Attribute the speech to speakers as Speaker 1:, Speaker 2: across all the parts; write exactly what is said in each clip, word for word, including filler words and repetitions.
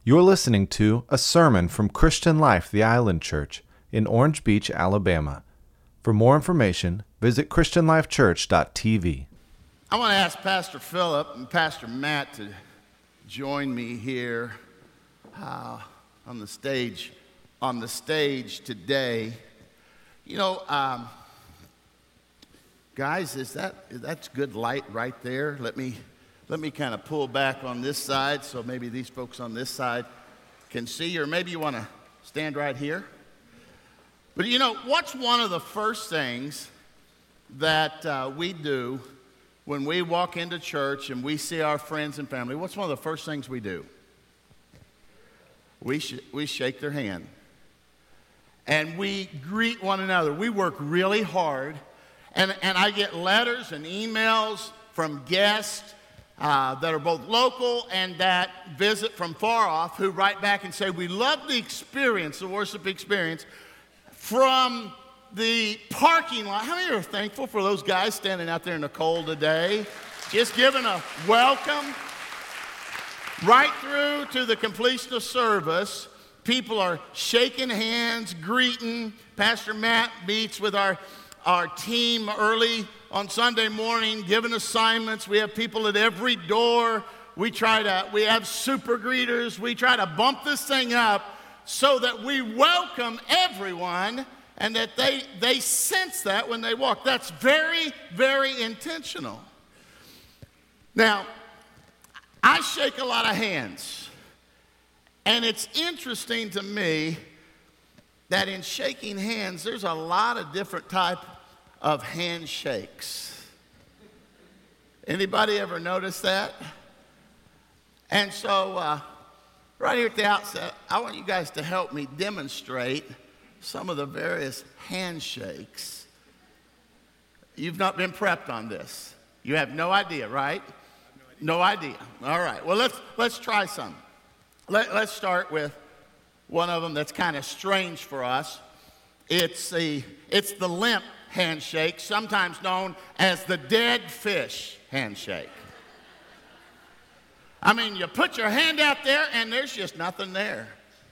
Speaker 1: You're listening to a sermon from Christian Life, the Island Church in Orange Beach, Alabama. For more information, visit christian life church dot t v.
Speaker 2: I want to ask Pastor Philip and Pastor Matt to join me here uh, on the stage on the stage today. You know, um, guys, is that that's good light right there? Let me let me kind of pull back on this side so maybe these folks on this side can see, or maybe you want to stand right here. But you know, what's one of the first things that uh, we do when we walk into church and we see our friends and family? What's one of the first things we do? We, sh- we shake their hand. And we greet one another. We work really hard. And, and I get letters and emails from guests uh, that are both local and that visit from far off who write back and say, we love the experience, the worship experience, from the parking lot. How many are thankful for those guys standing out there in the cold today? Just giving a welcome. Right through to the completion of service, people are shaking hands, greeting. Pastor Matt meets with our, our team early on Sunday morning, giving assignments. We have people at every door. We try to, we have super greeters. We try to bump this thing up so that we welcome everyone and that they, they sense that when they walk. That's very, very intentional. Now, I shake a lot of hands. And it's interesting to me that in shaking hands, there's a lot of different type of handshakes. Anybody ever notice that? And so, uh, right here at the outset, I want you guys to help me demonstrate some of the various handshakes. You've not been prepped on this. You have no idea, right? No idea. All right. Well, let's let's try some. Let, let's start with one of them that's kind of strange for us. It's the it's the limp handshake, sometimes known as the dead fish handshake. I mean, you put your hand out there and there's just nothing there.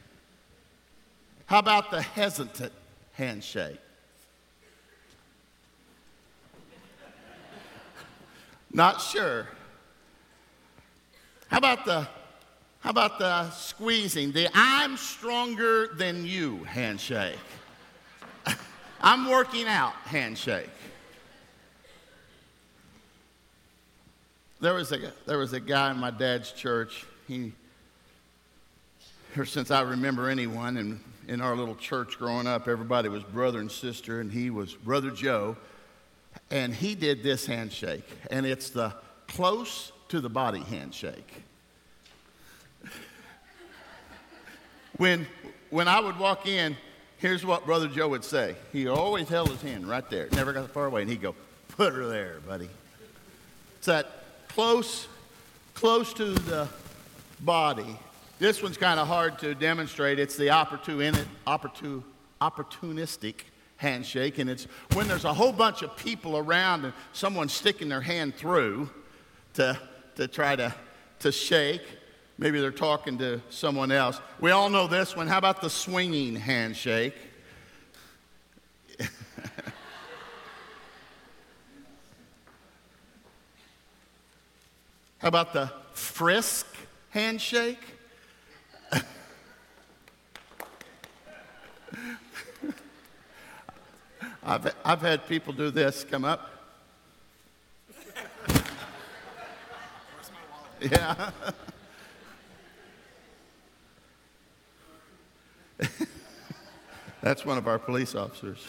Speaker 2: How about the hesitant handshake? Not sure. How about the how about the squeezing, the I'm stronger than you handshake? I'm working out handshake. There was a there was a guy in my dad's church. He, or since I remember anyone, and in our little church growing up, everybody was brother and sister, and he was Brother Joe, and he did this handshake, and it's the close to the body handshake. When when I would walk in, here's what Brother Joe would say. He always held his hand right there, never got far away, and he'd go, put her there, buddy. It's that close, close to the body. This one's kind of hard to demonstrate. It's the opportun, opportun, opportunistic handshake, and it's when there's a whole bunch of people around and someone's sticking their hand through to, to try to, to shake. Maybe they're talking to someone else. We all know this one. How about the swinging handshake? How about the frisk handshake? I've, I've had people do this, come up. Yeah. That's one of our police officers.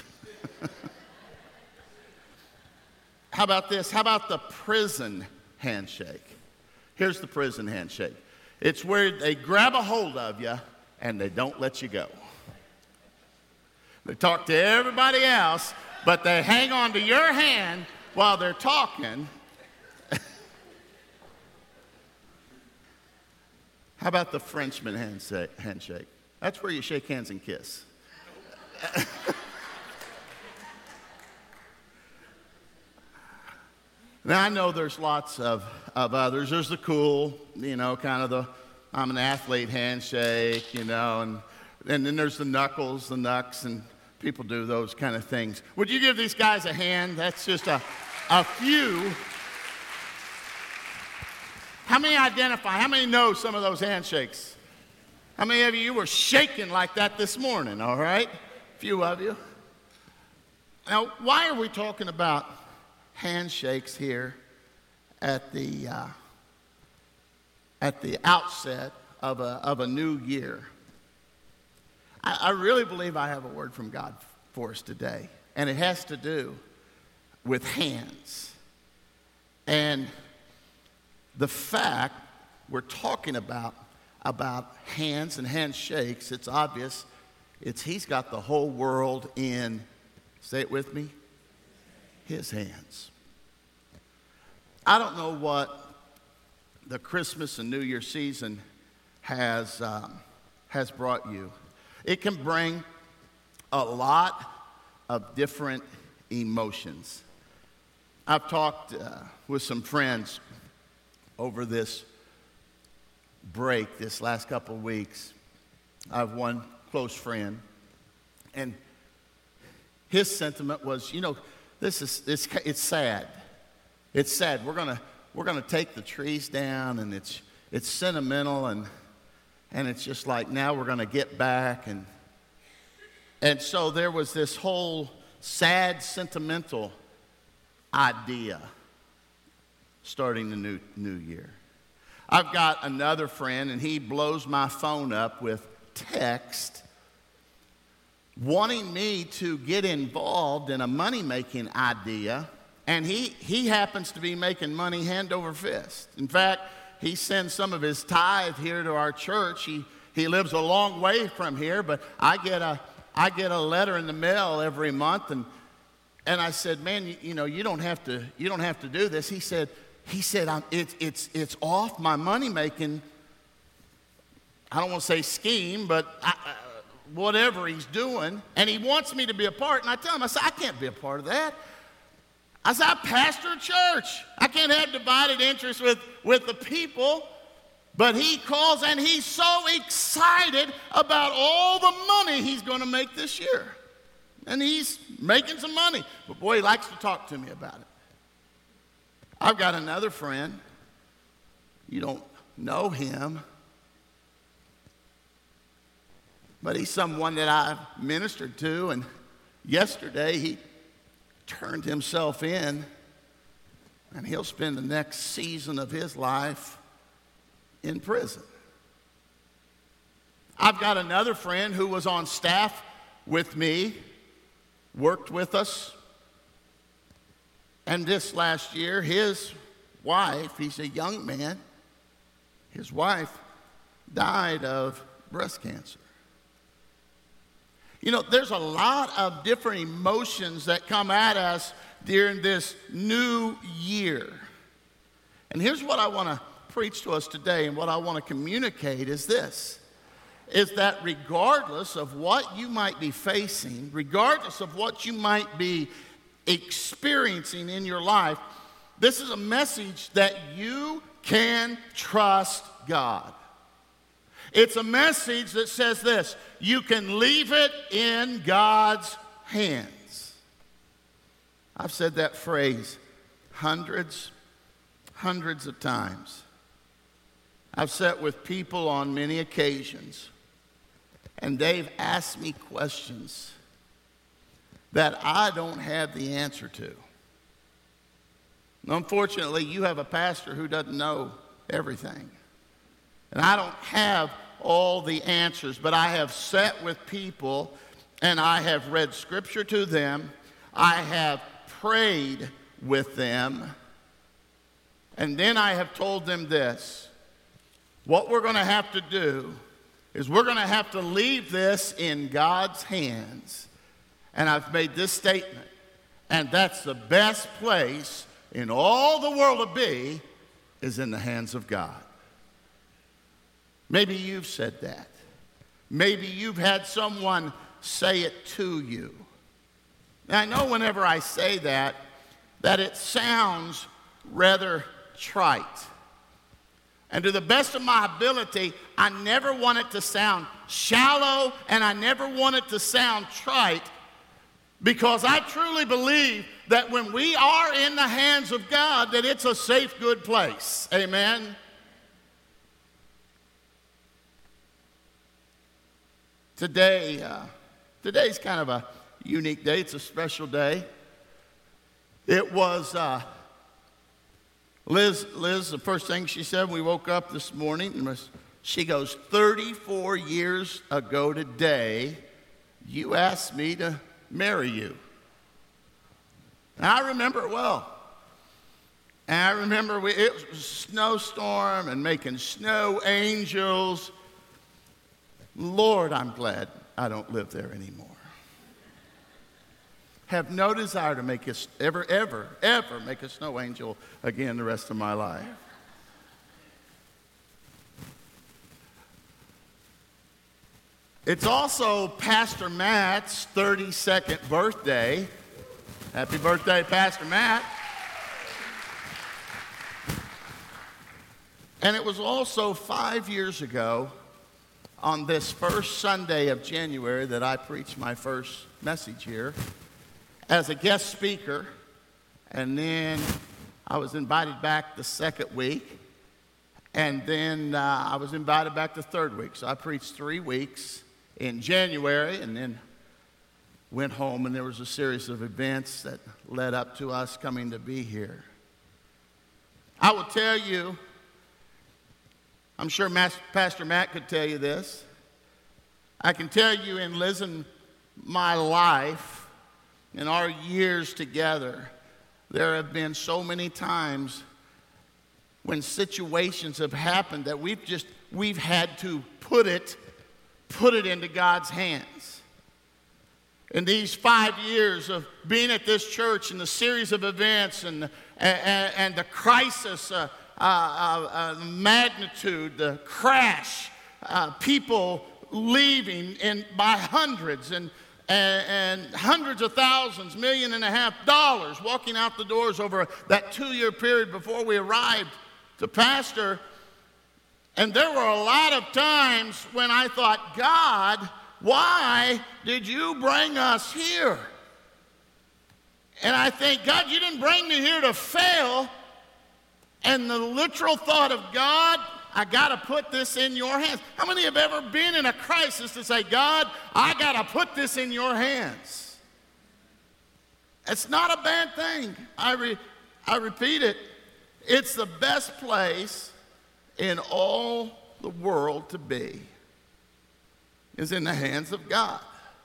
Speaker 2: How about this? How about the prison handshake? Here's the prison handshake. It's where they grab a hold of you and they don't let you go. They talk to everybody else, but they hang on to your hand while they're talking. How about the Frenchman handshake? That's where you shake hands and kiss. Now, I know there's lots of, of others. There's the cool, you know, kind of the I'm an athlete handshake, you know, and, and then there's the knuckles, the knucks, and people do those kind of things. Would you give these guys a hand? That's just a, a few. How many identify? How many know some of those handshakes? How many of you were shaking like that this morning, all right? A few of you. Now, why are we talking about handshakes here at the uh, at the outset of a, of a new year? I, I really believe I have a word from God for us today, and it has to do with hands. And the fact we're talking about about hands and handshakes, it's obvious. It's he's got the whole world in, say it with me, his hands. I don't know what the Christmas and New Year season has um, has brought you. It can bring a lot of different emotions. I've talked uh, with some friends over this break, this last couple of weeks. I have one close friend, and his sentiment was, you know, this is it's it's sad. It's sad. We're gonna we're gonna take the trees down, and it's it's sentimental, and and it's just like now we're gonna get back, and and so there was this whole sad, sentimental idea starting the new new year. I've got another friend, and he blows my phone up with text wanting me to get involved in a money-making idea, and he, he happens to be making money hand over fist. In fact, he sends some of his tithe here to our church. He, he lives a long way from here, but I get a, I get a letter in the mail every month, and, and I said, man, you, you know, you don't have to, you don't have to do this. He said, He said, I'm, it, it's, it's off my money-making, I don't want to say scheme, but I, uh, whatever he's doing, and he wants me to be a part. And I tell him, I said, I can't be a part of that. I said, I pastor a church. I can't have divided interest with, with the people. But he calls, and he's so excited about all the money he's going to make this year. And he's making some money. But boy, he likes to talk to me about it. I've got another friend. You don't know him, but he's someone that I've ministered to, and yesterday he turned himself in, and he'll spend the next season of his life in prison. I've got another friend who was on staff with me, worked with us. And this last year, his wife, he's a young man, his wife died of breast cancer. You know, there's a lot of different emotions that come at us during this new year. And here's what I want to preach to us today, and what I want to communicate is this, is that regardless of what you might be facing, regardless of what you might be experiencing in your life, this is a message that you can trust God. It's a message that says this: you can leave it in God's hands. I've said that phrase hundreds, hundreds of times. I've sat with people on many occasions, and they've asked me questions that I don't have the answer to. Unfortunately, you have a pastor who doesn't know everything. And I don't have all the answers, but I have sat with people and I have read scripture to them. I have prayed with them. And then I have told them this: what we're going to have to do is we're going to have to leave this in God's hands. And I've made this statement, and that's the best place in all the world to be, is in the hands of God. Maybe you've said that. Maybe you've had someone say it to you. Now, I know whenever I say that, that it sounds rather trite. And to the best of my ability, I never want it to sound shallow, and I never want it to sound trite, because I truly believe that when we are in the hands of God, that it's a safe, good place. Amen? Today, uh, today's kind of a unique day. It's a special day. It was... Uh, Liz, Liz, the first thing she said when we woke up this morning was, she goes, thirty-four years ago today, you asked me to marry you. And I remember it well. And I remember we, it was a snowstorm and making snow angels. Lord, I'm glad I don't live there anymore. Have no desire to make us ever, ever, ever make a snow angel again the rest of my life. It's also Pastor Matt's thirty-second birthday. Happy birthday, Pastor Matt. And it was also five years ago on this first Sunday of January that I preached my first message here as a guest speaker, and then I was invited back the second week, and then uh, I was invited back the third week. So I preached three weeks in January, and then went home, and there was a series of events that led up to us coming to be here. I will tell you, I'm sure Pastor Matt could tell you this. I can tell you in Liz and my life, in our years together, there have been so many times when situations have happened that we've just, we've had to put it, put it into God's hands. In these five years of being at this church and the series of events and, and, and the crisis, uh, uh, uh, uh, magnitude, the crash, uh, people leaving in, by hundreds, and And, and hundreds of thousands, million and a half dollars walking out the doors over that two-year period before we arrived to pastor. And there were a lot of times when I thought, God, why did you bring us here? And I think, God, you didn't bring me here to fail. And the literal thought of, God, I got to put this in your hands. How many have ever been in a crisis to say, God, I got to put this in your hands? It's not a bad thing. I, re, I repeat it. It's the best place in all the world to be, is in the hands of God.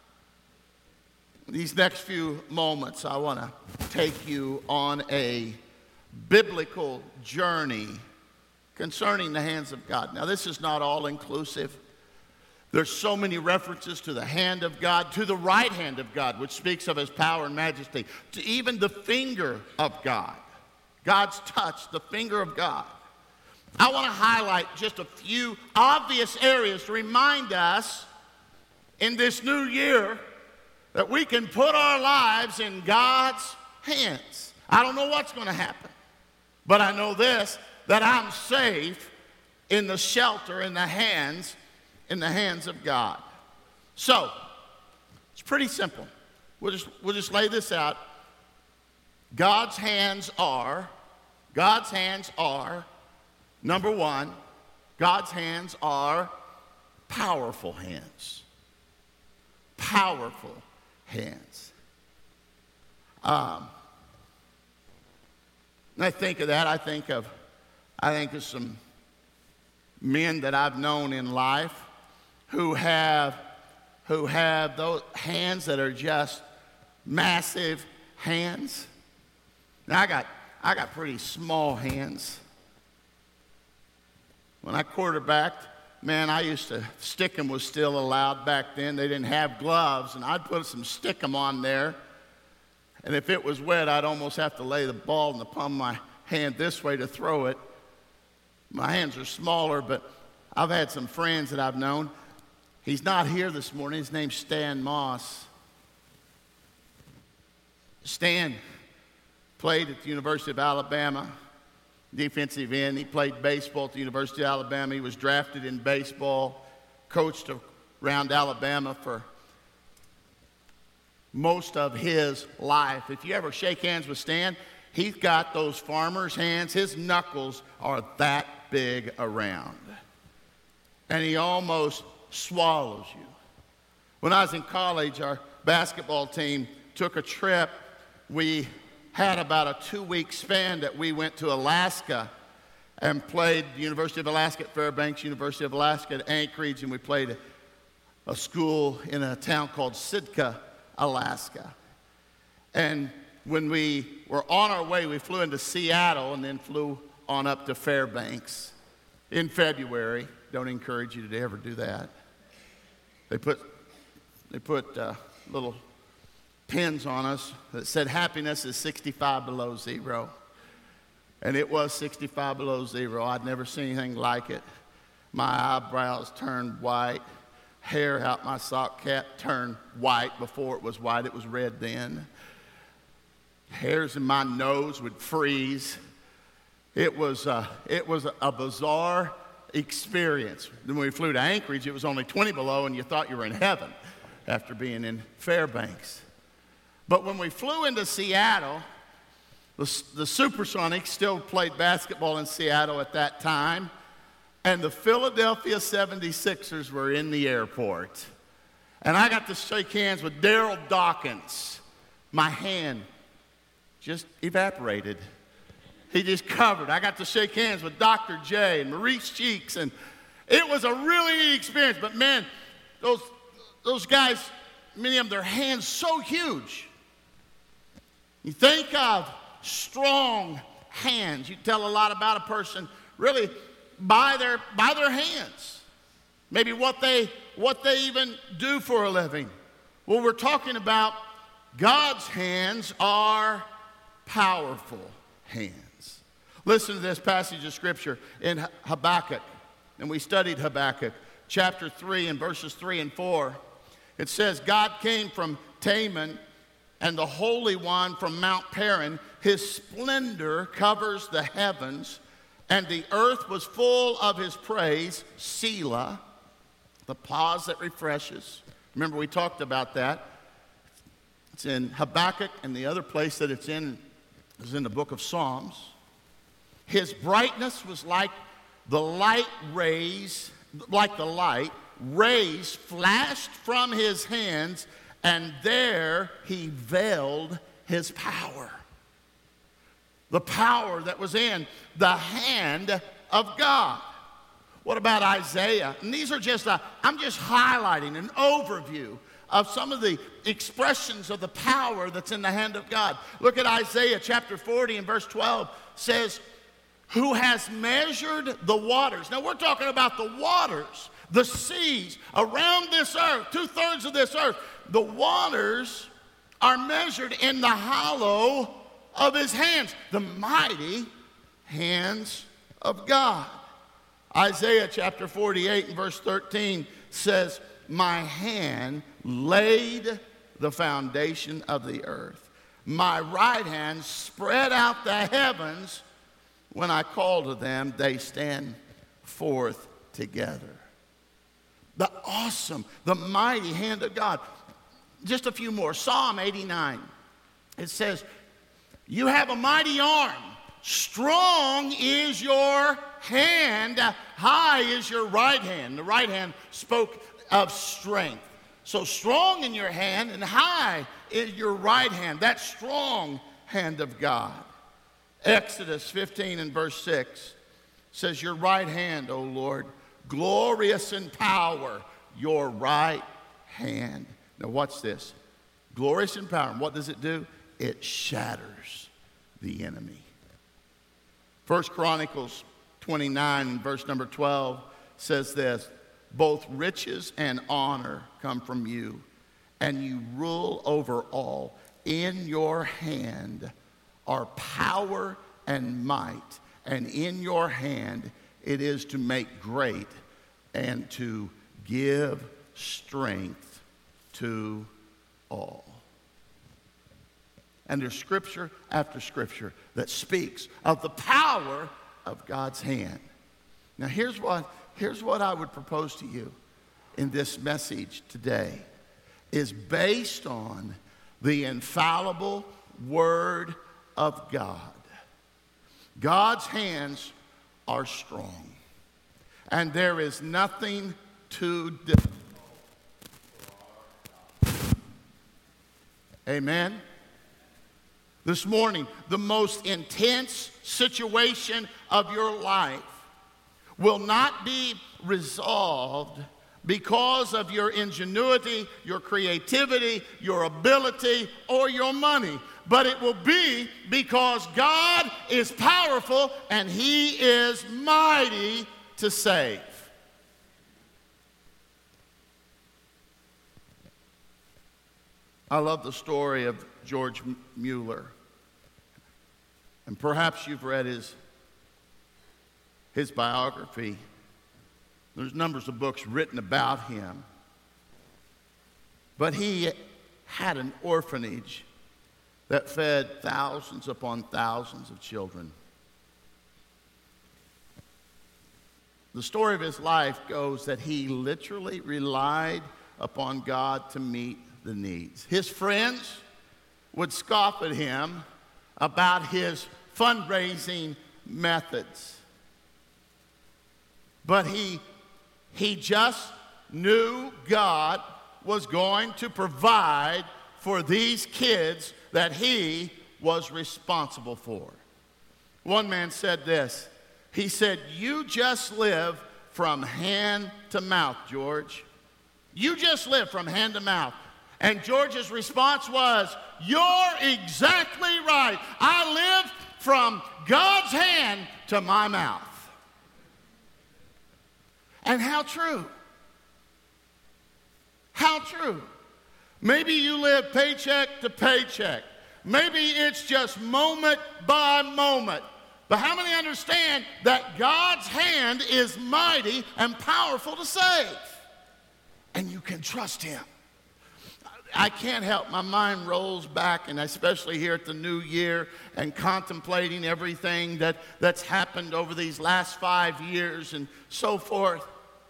Speaker 2: These next few moments, I want to take you on a biblical journey concerning the hands of God. Now, this is not all inclusive. There's so many references to the hand of God, to the right hand of God, which speaks of his power and majesty, to even the finger of God. God's touch, the finger of God. I want to highlight just a few obvious areas to remind us in this new year that we can put our lives in God's hands. I don't know what's going to happen, but I know this, that I'm safe in the shelter, in the hands, in the hands of God. So, it's pretty simple. We'll just, we'll just lay this out. God's hands are, God's hands are, number one, God's hands are powerful hands. Powerful hands. Um, when I think of that, I think of I think of some men that I've known in life who have who have those hands that are just massive hands. Now I got I got pretty small hands. When I quarterbacked, man, I used to, stickum was still allowed back then. They didn't have gloves, and I'd put some stickum on there. And if it was wet, I'd almost have to lay the ball in the palm of my hand this way to throw it. My hands are smaller, but I've had some friends that I've known. He's not here this morning. His name's Stan Moss. Stan played at the University of Alabama, defensive end. He played baseball at the University of Alabama. He was drafted in baseball, coached around Alabama for most of his life. If you ever shake hands with Stan, he's got those farmer's hands. His knuckles are that big around. And he almost swallows you. When I was in college, our basketball team took a trip. We had about a two-week span that we went to Alaska and played the University of Alaska at Fairbanks, University of Alaska at Anchorage, and we played a, a school in a town called Sitka, Alaska. And when we were on our way, we flew into Seattle and then flew on up to Fairbanks in February. Don't encourage you to ever do that. They put, they put uh, little pins on us that said happiness is sixty-five below zero. And it was sixty-five below zero. I'd never seen anything like it. My eyebrows turned white. Hair out my sock cap turned white. Before it was white, it was red then. Hairs in my nose would freeze. It was, uh, it was a bizarre experience. Then when we flew to Anchorage, it was only twenty below, and you thought you were in heaven after being in Fairbanks. But when we flew into Seattle, the, the Supersonics still played basketball in Seattle at that time, and the Philadelphia seventy-sixers were in the airport. And I got to shake hands with Daryl Dawkins. My hand just evaporated. He just covered. I got to shake hands with Doctor J and Maurice Cheeks, and it was a really neat experience. But man, those, those guys, many of them, their hands so huge. You think of strong hands. You tell a lot about a person really by their, by their hands. Maybe what they, what they even do for a living. Well, we're talking about God's hands are powerful hands. Listen to this passage of Scripture in Habakkuk. And we studied Habakkuk, chapter three and verses three and four. It says, God came from Teman, and the Holy One from Mount Paran. His splendor covers the heavens, and the earth was full of his praise. Selah, the pause that refreshes. Remember, we talked about that. It's in Habakkuk, and the other place that it's in is in the book of Psalms. His brightness was like the light rays, like the light, rays flashed from his hands, and there he veiled his power. The power that was in the hand of God. What about Isaiah? And these are just, a, I'm just highlighting an overview of some of the expressions of the power that's in the hand of God. Look at Isaiah chapter forty and verse twelve says, who has measured the waters. Now we're talking about the waters, the seas around this earth, two-thirds of this earth. The waters are measured in the hollow of his hands, the mighty hands of God. Isaiah chapter forty-eight and verse thirteen says, my hand laid the foundation of the earth. My right hand spread out the heavens. When I call to them, they stand forth together. The awesome, the mighty hand of God. Just a few more. Psalm eighty-nine. It says, you have a mighty arm. Strong is your hand. High is your right hand. The right hand spoke of strength. So strong in your hand and high is your right hand. That strong hand of God. Exodus fifteen and verse six says, your right hand, O Lord, glorious in power, your right hand. Now watch this. Glorious in power. And what does it do? It shatters the enemy. First Chronicles twenty-nine and verse number twelve says this, both riches and honor come from you, and you rule over all. In your hand are power and might, and in your hand it is to make great and to give strength to all. And there's scripture after scripture that speaks of the power of God's hand. Now, here's what, here's what I would propose to you in this message today, is based on the infallible Word of God. God's hands are strong, and there is nothing too difficult. Amen? This morning, the most intense situation of your life will not be resolved because of your ingenuity, your creativity, your ability, or your money. But it will be because God is powerful and He is mighty to save. I love the story of George Mueller. And perhaps you've read his, his biography. There's numbers of books written about him. But he had an orphanage that fed thousands upon thousands of children. The story of his life goes that he literally relied upon God to meet the needs. His friends would scoff at him about his fundraising methods. But he, he just knew God was going to provide for these kids that he was responsible for. One man said this. He said, "You just live from hand to mouth, George. You just live from hand to mouth." And George's response was, "You're exactly right. I live from God's hand to my mouth." And how true. How true. Maybe you live paycheck to paycheck. Maybe it's just moment by moment. But how many understand that God's hand is mighty and powerful to save? And you can trust Him. I can't help, my mind rolls back, and especially here at the new year, and contemplating everything that, that's happened over these last five years and so forth.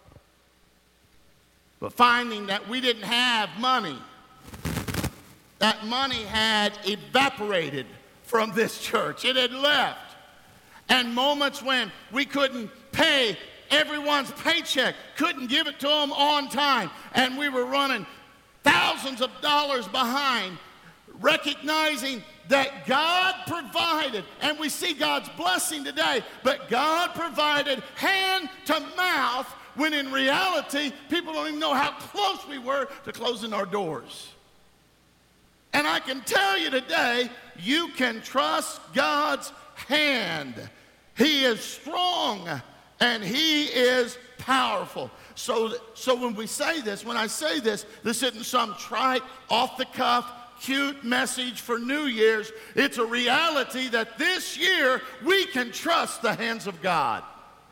Speaker 2: But finding that we didn't have money, that money had evaporated from this church. It had left. And moments when we couldn't pay everyone's paycheck, couldn't give it to them on time, and we were running thousands of dollars behind, recognizing that God provided, and we see God's blessing today, but God provided hand to mouth, when in reality, people don't even know how close we were to closing our doors. And I can tell you today, you can trust God's hand. He is strong and He is powerful. So, so when we say this, when I say this, this isn't some trite, off-the-cuff, cute message for New Year's. It's a reality that this year we can trust the hands of God.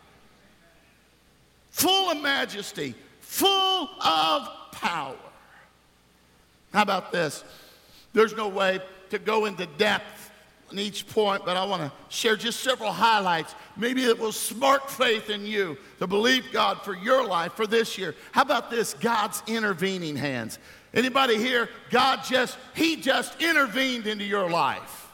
Speaker 2: Full of majesty, full of power. How about this? There's no way to go into depth on each point, but I want to share just several highlights. Maybe it will spark faith in you to believe God for your life for this year. How about this? God's intervening hands. Anybody here? God just, He just intervened into your life.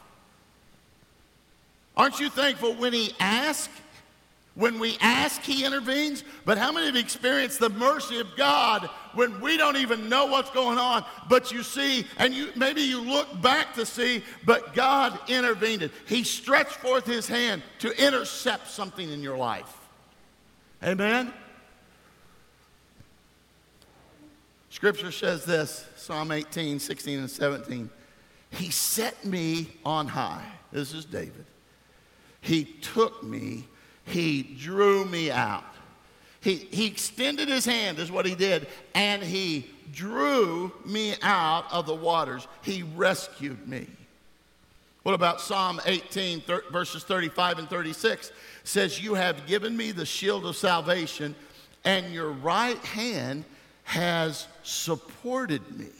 Speaker 2: Aren't you thankful when He asks? When we ask, He intervenes. But how many have experienced the mercy of God when we don't even know what's going on, but you see, and you maybe you look back to see, but God intervened. He stretched forth His hand to intercept something in your life. Amen? Scripture says this, Psalm eighteen, sixteen, and seventeen. He set me on high. This is David. He took me. He drew me out. He, he extended His hand, is what He did, and He drew me out of the waters. He rescued me. What about Psalm eighteen, thir- verses thirty-five and thirty-six? It says, you have given me the shield of salvation, and your right hand has supported me,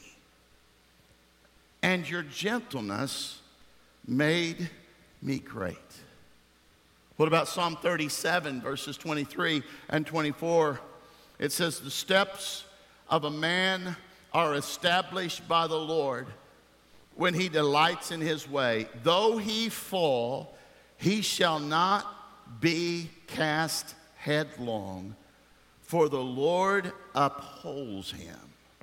Speaker 2: and your gentleness made me great. What about Psalm thirty-seven, verses twenty-three and twenty-four? It says, the steps of a man are established by the Lord when he delights in his way. Though he fall, he shall not be cast headlong, for the Lord upholds him,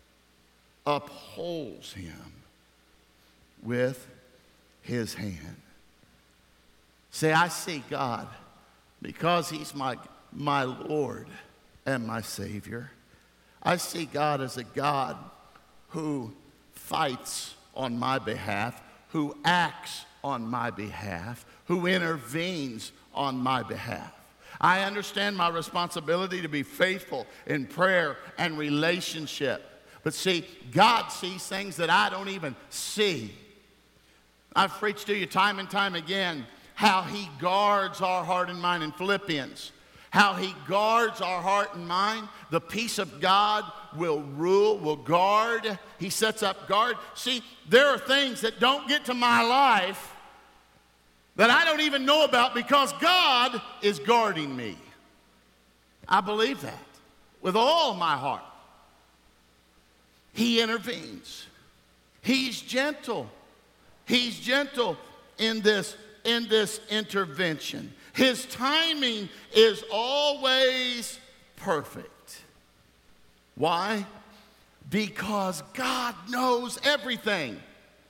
Speaker 2: upholds him with his hand. Say, I see God because he's my, my Lord and my Savior. I see God as a God who fights on my behalf, who acts on my behalf, who intervenes on my behalf. I understand my responsibility to be faithful in prayer and relationship. But see, God sees things that I don't even see. I've preached to you time and time again how he guards our heart and mind in Philippians. How he guards our heart and mind. The peace of God will rule, will guard. He sets up guard. See, there are things that don't get to my life that I don't even know about because God is guarding me. I believe that with all my heart. He intervenes. He's gentle. He's gentle in this, in this intervention. His timing is always perfect. Why? Because God knows everything.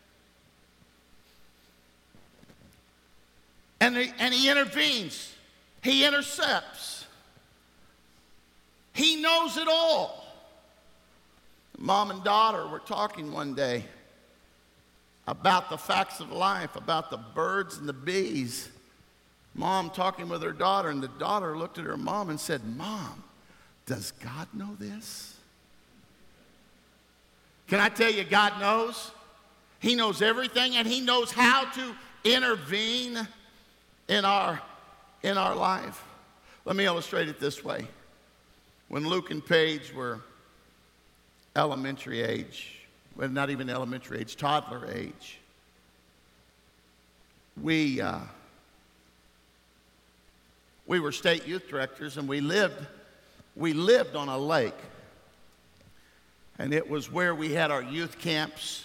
Speaker 2: And he, and he intervenes. He intercepts. He knows it all. Mom and daughter were talking one day about the facts of life, about the birds and the bees. Mom talking with her daughter, and the daughter looked at her mom and said, Mom, does God know this? Can I tell you, God knows? He knows everything, and he knows how to intervene in our, in our life. Let me illustrate it this way. When Luke and Paige were elementary age, well, not even elementary age, toddler age, we, uh, we were state youth directors, and we lived, we lived on a lake. And it was where we had our youth camps.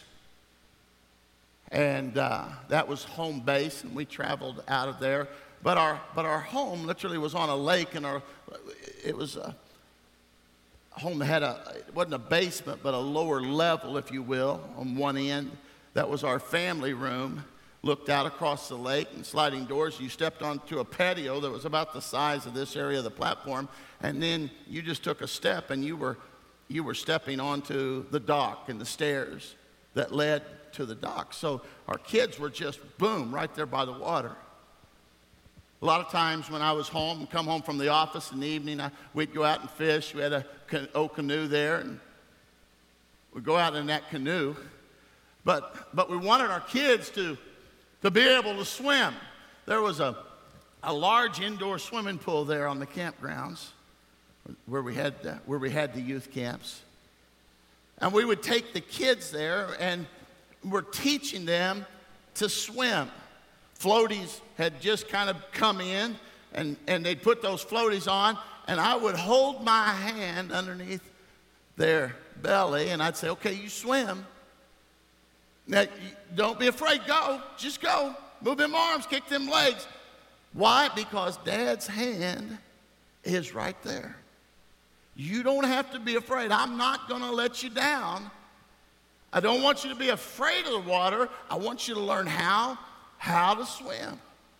Speaker 2: And uh, that was home base, and we traveled out of there. But our, but our home literally was on a lake, and our, it was a home that had a, it wasn't a basement, but a lower level, if you will, on one end. That was our family room. Looked out across the lake and sliding doors. You stepped onto a patio that was about the size of this area of the platform, and then you just took a step, and you were, you were stepping onto the dock and the stairs that led to the dock. So our kids were just, boom, right there by the water. A lot of times when I was home and come home from the office in the evening, I, we'd go out and fish. We had a old canoe there, and we'd go out in that canoe. But, but we wanted our kids to, to be able to swim. There was a, a large indoor swimming pool there on the campgrounds where we had, uh, where we had the youth camps. And we would take the kids there, and we're teaching them to swim. Floaties had just kind of come in, and, and they'd put those floaties on, and I would hold my hand underneath their belly, and I'd say, okay, you swim. Now, don't be afraid, go. Just go. Move them arms, kick them legs. Why? Because Dad's hand is right there. You don't have to be afraid. I'm not going to let you down. I don't want you to be afraid of the water. I want you to learn how, how to swim.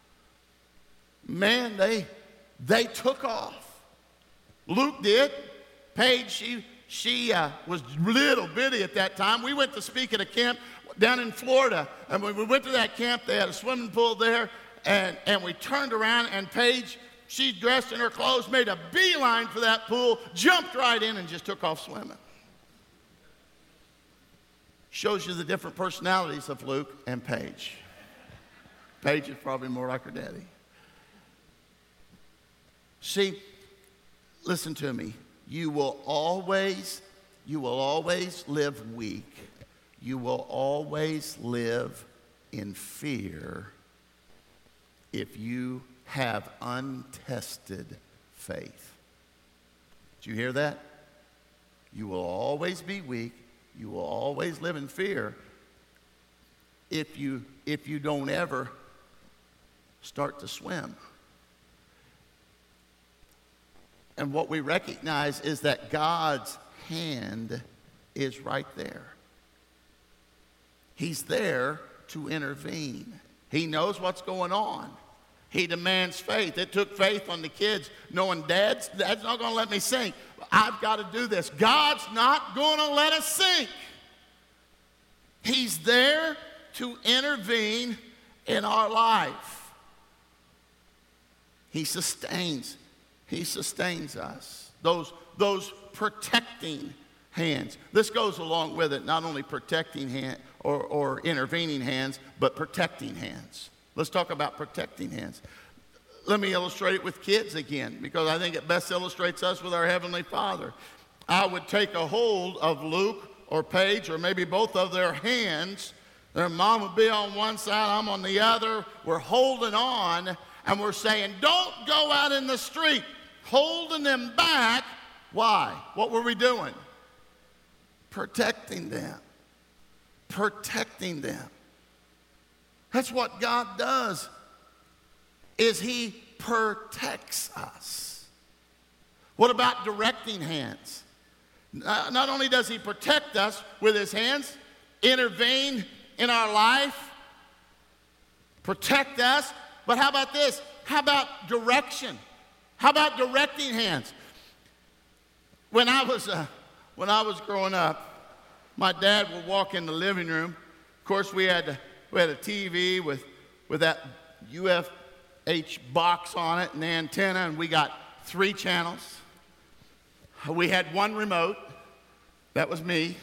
Speaker 2: Man, they, they took off. Luke did. Paige, she, she uh, was little bitty at that time. We went to speak at a camp down in Florida. And when we went to that camp, they had a swimming pool there. And, and we turned around, and Paige, she's dressed in her clothes, made a beeline for that pool, jumped right in, and just took off swimming. Shows you the different personalities of Luke and Paige. Paige is probably more like her daddy. See, listen to me. You will always, you will always live weak. You will always live in fear if you have untested faith. Did you hear that? You will always be weak. You will always live in fear if you, if you don't ever start to swim. And what we recognize is that God's hand is right there. He's there to intervene. He knows what's going on. He demands faith. It took faith on the kids, knowing Dad's, Dad's not going to let me sink. I've got to do this. God's not going to let us sink. He's there to intervene in our life. He sustains. He sustains us. Those, those protecting hands. This goes along with it, not only protecting hand or, or intervening hands, but protecting hands. Let's talk about protecting hands. Let me illustrate it with kids again, because I think it best illustrates us with our Heavenly Father. I would take a hold of Luke or Paige, or maybe both of their hands. Their mom would be on one side, I'm on the other. We're holding on, and we're saying, don't go out in the street. Holding them back. Why? What were we doing? Protecting them. Protecting them. That's what God does, is He protects us. What about directing hands? Not only does He protect us with His hands, intervene in our life, protect us, but how about this? How about direction? How about directing hands? When I was uh, when I was growing up, my dad would walk in the living room. Of course, we had we had a T V with with that U F H box on it and the antenna, and we got three channels. We had one remote. That was me.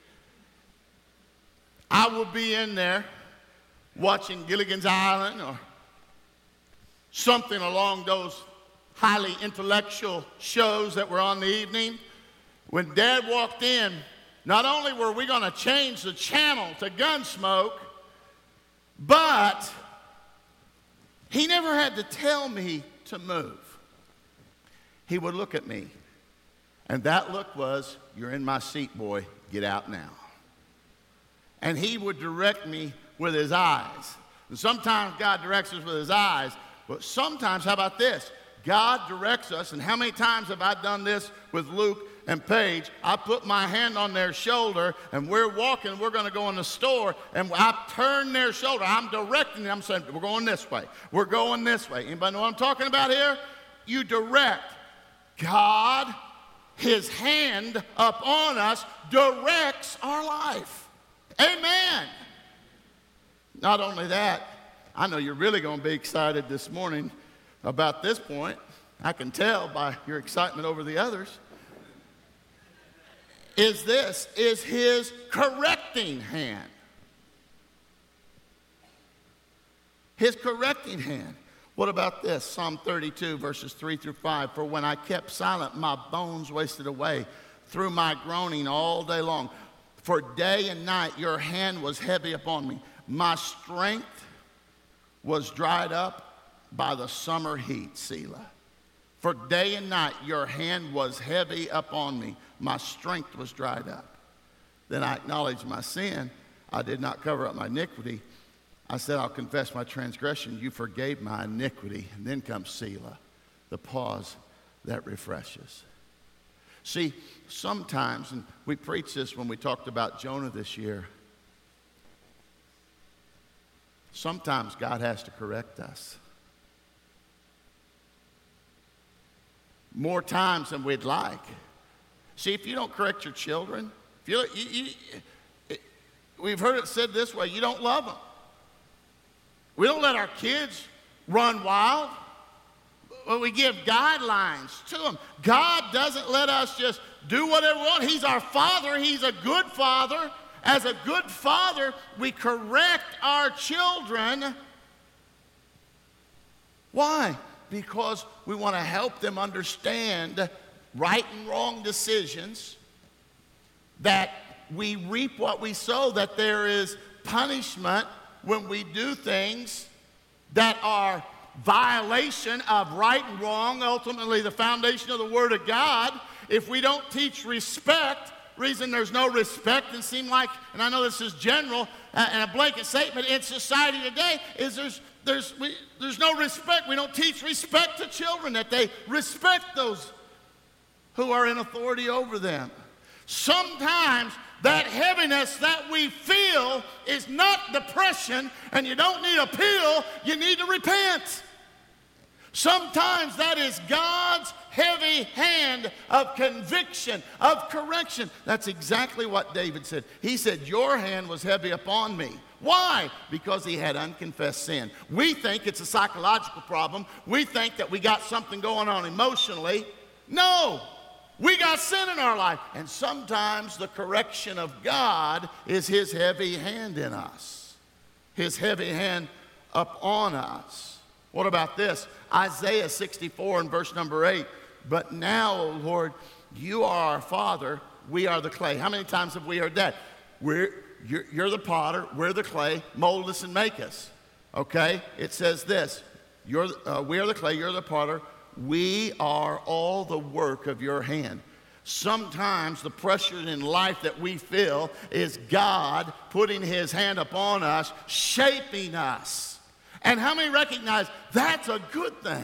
Speaker 2: I would be in there watching Gilligan's Island or something along those highly intellectual shows that were on the evening. When Dad walked in, not only were we going to change the channel to Gunsmoke, but he never had to tell me to move. He would look at me, and that look was, you're in my seat, boy, get out now. And he would direct me with his eyes. And sometimes God directs us with his eyes, but sometimes, how about this? God directs us, and how many times have I done this with Luke and Paige? I put my hand on their shoulder, and we're walking, we're going to go in the store, and I turn their shoulder. I'm directing them, I'm saying, we're going this way. We're going this way. Anybody know what I'm talking about here? You direct. God, His hand up on us, directs our life. Amen. Not only that, I know you're really going to be excited this morning about this point. I can tell by your excitement over the others. Is this, is His correcting hand. His correcting hand. What about this? Psalm thirty-two, verses three through five. For when I kept silent, my bones wasted away through my groaning all day long. For day and night your hand was heavy upon me. My strength was dried up by the summer heat, Selah. For day and night your hand was heavy upon me. My strength was dried up. Then I acknowledged my sin. I did not cover up my iniquity. I said, I'll confess my transgression. You forgave my iniquity. And then comes Selah, the pause that refreshes. See, sometimes, and we preached this when we talked about Jonah this year, sometimes God has to correct us. More times than we'd like. See, if you don't correct your children, if you, you, you it, we've heard it said this way, you don't love them. We don't let our kids run wild, but we give guidelines to them. God doesn't let us just do whatever we want. He's our Father. He's a good Father. As a good father, we correct our children. Why? Because we want to help them understand right and wrong decisions, that we reap what we sow, that there is punishment when we do things that are violation of right and wrong, ultimately the foundation of the Word of God. If we don't teach respect, reason there's no respect and seem like, and I know this is general uh, and a blanket statement in society today, is there's there's we, there's no respect. We don't teach respect to children, that they respect those who are in authority over them. Sometimes that heaviness that we feel is not depression, and you don't need a pill, you need to repent. Sometimes that is God's heavy hand of conviction, of correction. That's exactly what David said. He said, your hand was heavy upon me. Why? Because he had unconfessed sin. We think it's a psychological problem. We think that we got something going on emotionally. No, we got sin in our life. And sometimes the correction of God is his heavy hand in us, his heavy hand upon us. What about this? Isaiah sixty-four and verse number eight. But now, O Lord, you are our Father, we are the clay. How many times have we heard that? We're, you're, you're the potter, we're the clay, mold us and make us. Okay? It says this, you're, uh, we are the clay, you're the potter, we are all the work of your hand. Sometimes the pressure in life that we feel is God putting his hand upon us, shaping us. And how many recognize that's a good thing?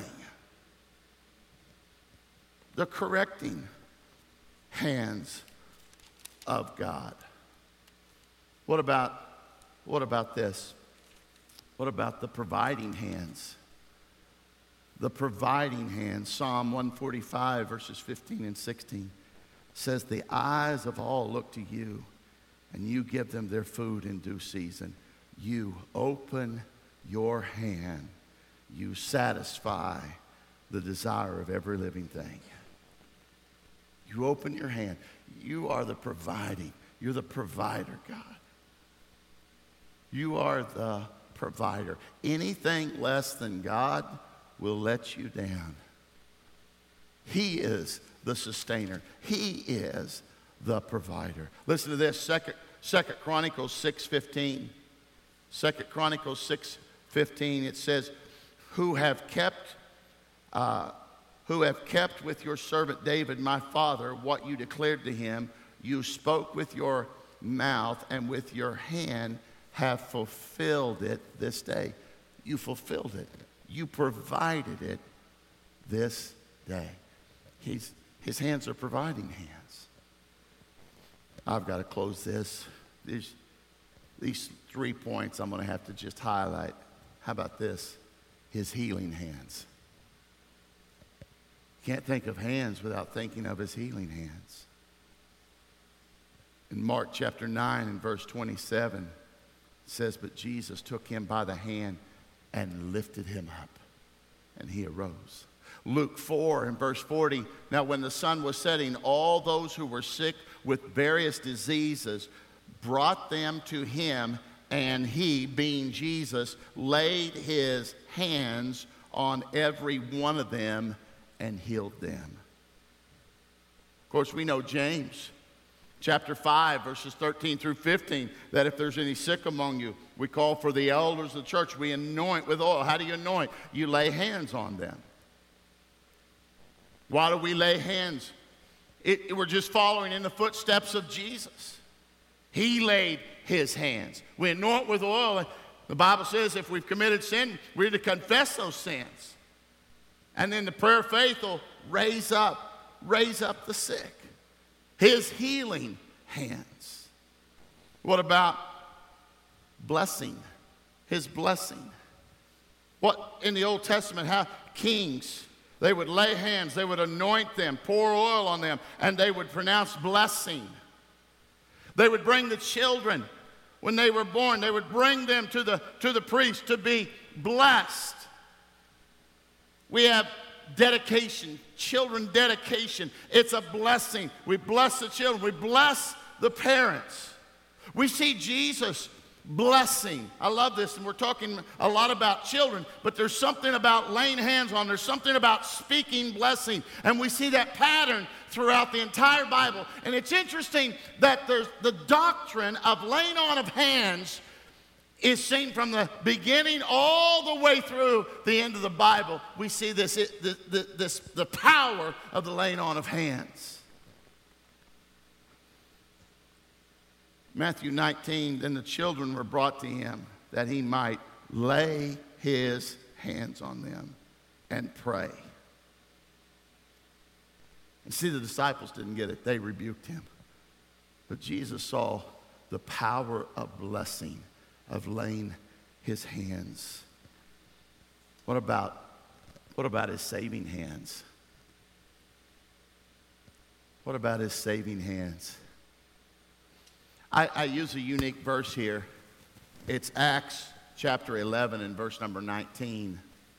Speaker 2: The correcting hands of God. What about, what about this? What about the providing hands? The providing hands. Psalm one forty-five, verses fifteen and sixteen says, the eyes of all look to you, and you give them their food in due season. You open your hand, you satisfy the desire of every living thing. You open your hand. You are the providing. You're the provider, God. You are the provider. Anything less than God will let you down. He is the sustainer. He is the provider. Listen to this, Second, Second Chronicles six fifteen. Second Chronicles six fifteen, it says, who have kept uh, who have kept with your servant David, my father, what you declared to him. You spoke with your mouth, and with your hand have fulfilled it this day. You fulfilled it. You provided it this day. He's, his hands are providing hands. I've got to close this. These, these three points I'm going to have to just highlight. How about this? His healing hands. Can't think of hands without thinking of his healing hands. In Mark chapter nine and verse twenty-seven, it says, but Jesus took him by the hand and lifted him up, and he arose. Luke four and verse forty, now when the sun was setting, all those who were sick with various diseases brought them to him, and he, being Jesus, laid his hands on every one of them and healed them. Of course, we know James chapter five, verses thirteen through fifteen, that if there's any sick among you, we call for the elders of the church. We anoint with oil. How do you anoint? You lay hands on them. Why do we lay hands? It, it, we're just following in the footsteps of Jesus. He laid his hands. We anoint with oil. The Bible says if we've committed sin, we're to confess those sins. And then the prayer of faith will raise up, raise up the sick. His healing hands. What about blessing? His blessing. What in the Old Testament, how kings, they would lay hands, they would anoint them, pour oil on them, and they would pronounce blessing. They would bring the children, when they were born, they would bring them to the, to the priest to be blessed. We have dedication, children dedication. It's a blessing. We bless the children. We bless the parents. We see Jesus blessing. I love this, and we're talking a lot about children, but there's something about laying hands on. There's something about speaking blessing, and we see that pattern throughout the entire Bible. And it's interesting that there's the doctrine of laying on of hands is seen from the beginning all the way through the end of the Bible. We see this, it, the, the, this, the power of the laying on of hands. Matthew nineteen, then the children were brought to him that he might lay his hands on them and pray. And see, the disciples didn't get it. They rebuked him. But Jesus saw the power of blessing, of laying his hands. What about, what about his saving hands? What about his saving hands? I, I use a unique verse here. It's Acts chapter eleven and verse number nineteen.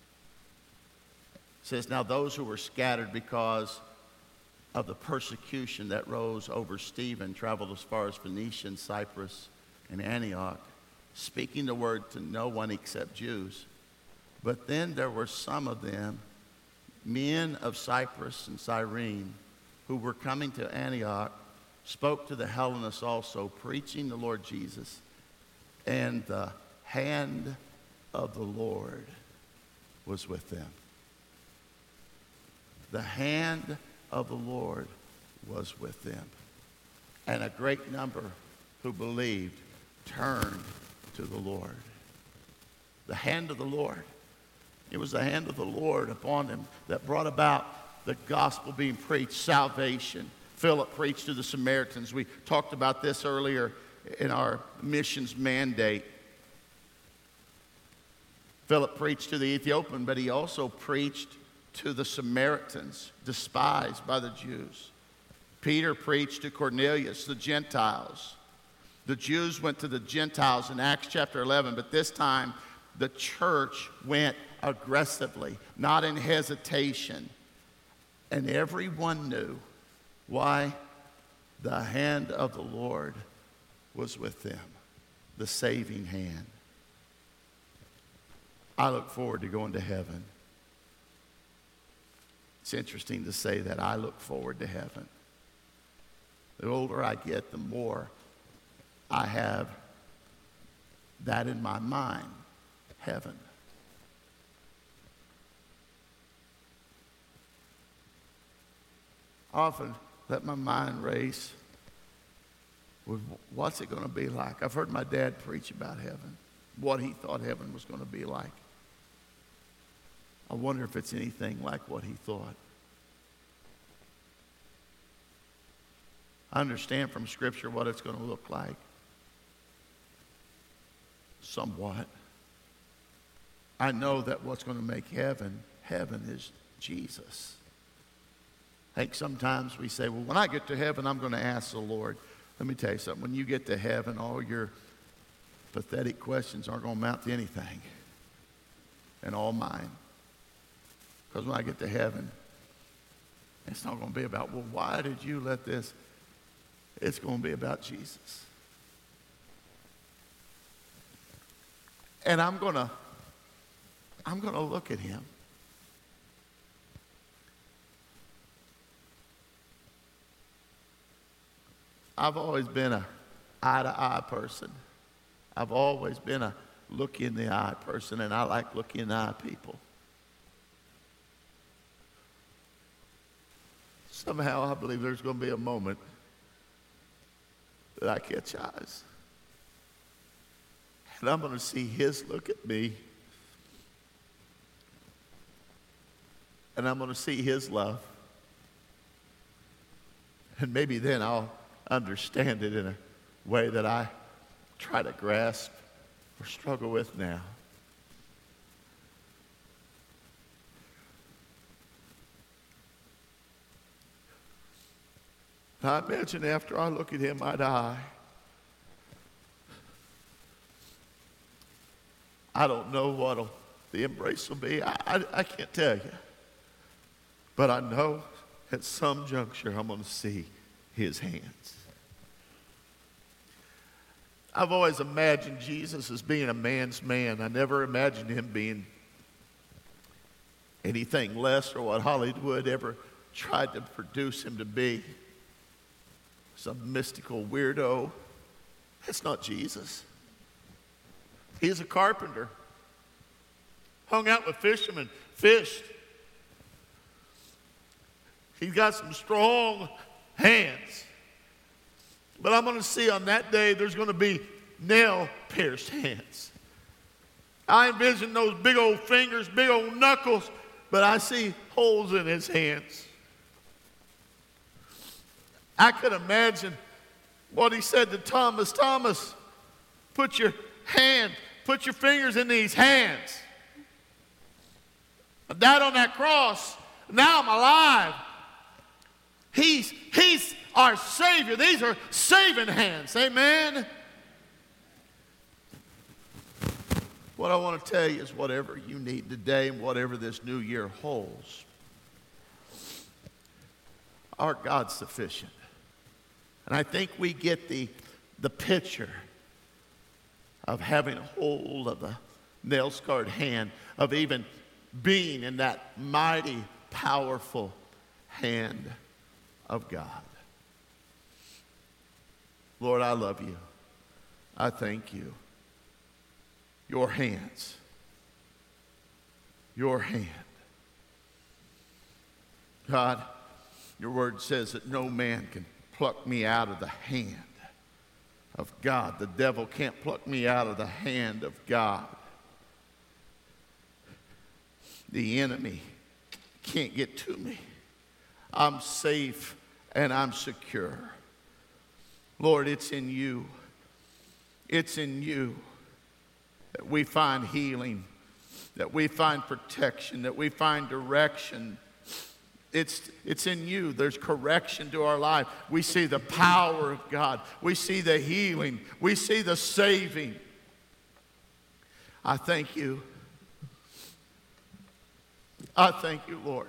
Speaker 2: It says, now those who were scattered because of the persecution that rose over Stephen traveled as far as Phoenicia and Cyprus and Antioch, speaking the word to no one except Jews. But then there were some of them, men of Cyprus and Cyrene, who were coming to Antioch, spoke to the Hellenists also, preaching the Lord Jesus. And the hand of the Lord was with them. The hand of the Lord was with them. And a great number who believed turned to the Lord. The hand of the Lord. It was the hand of the Lord upon them that brought about the gospel being preached, salvation. Philip preached to the Samaritans. We talked about this earlier in our missions mandate. Philip preached to the Ethiopian, but he also preached to the Samaritans, despised by the Jews. Peter preached to Cornelius, the Gentiles. The Jews went to the Gentiles in Acts chapter eleven, but this time the church went aggressively, not in hesitation. And everyone knew why. The hand of the Lord was with them, the saving hand. I look forward to going to heaven. It's interesting to say that I look forward to heaven. The older I get, the more I have that in my mind, heaven. I often let my mind race with what's it going to be like. I've heard my dad preach about heaven, what he thought heaven was going to be like. I wonder if it's anything like what he thought. I understand from Scripture what it's going to look like. Somewhat. I know that what's going to make heaven, heaven is Jesus. I think sometimes we say, well, when I get to heaven, I'm going to ask the Lord. Let me tell you something. When you get to heaven, all your pathetic questions aren't going to amount to anything. And all mine. Because when I get to heaven, it's not going to be about, well, why did you let this? It's going to be about Jesus. And I'm going to, I'm going to look at him. I've always been a eye-to-eye person. I've always been a look-in-the-eye person, and I like look-in-the-eye people. Somehow I believe there's going to be a moment that I catch eyes. And I'm going to see his look at me. And I'm going to see his love. And maybe then I'll understand it in a way that I try to grasp or struggle with now. I imagine after I look at him eye to eye, I don't know what the embrace will be. I, I, I can't tell you. But I know at some juncture I'm going to see his hands. I've always imagined Jesus as being a man's man. I never imagined him being anything less or what Hollywood ever tried to produce him to be. Some mystical weirdo. That's not Jesus. He's a carpenter. Hung out with fishermen, fished. He's got some strong hands. But I'm going to see on that day there's going to be nail-pierced hands. I envision those big old fingers, big old knuckles, but I see holes in his hands. I could imagine what he said to Thomas. Thomas, put your hand, put your fingers in these hands. I died on that cross. Now I'm alive. He's, he's our Savior. These are saving hands. Amen. What I want to tell you is whatever you need today and whatever this new year holds, our God's sufficient. And I think we get the, the picture of having a hold of the nail-scarred hand, of even being in that mighty, powerful hand of God. Lord, I love you. I thank you. Your hands. Your hand. God, your word says that no man can pluck me out of the hand of God. The devil can't pluck me out of the hand of God. The enemy can't get to me. I'm safe and I'm secure. Lord, it's in you. It's in you that we find healing, that we find protection, that we find direction. It's, it's in you. There's correction to our life. We see the power of God. We see the healing. We see the saving. I thank you. I thank you, Lord.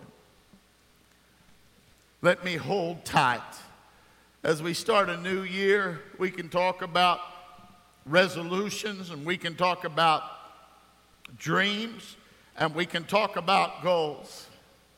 Speaker 2: Let me hold tight. As we start a new year, we can talk about resolutions, and we can talk about dreams, and we can talk about goals.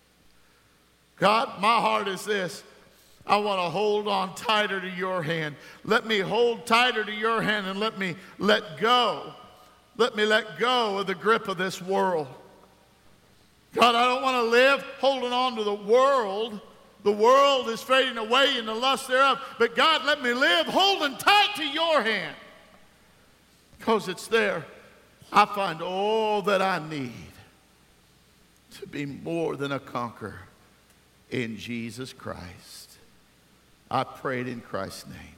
Speaker 2: God, my heart is this. I want to hold on tighter to your hand. Let me hold tighter to your hand, and let me let go. Let me let go of the grip of this world. God, I don't want to live holding on to the world. The world is fading away in the lust thereof. But God, let me live holding tight to your hand. Because it's there. I find all that I need to be more than a conqueror in Jesus Christ. I prayed in Christ's name.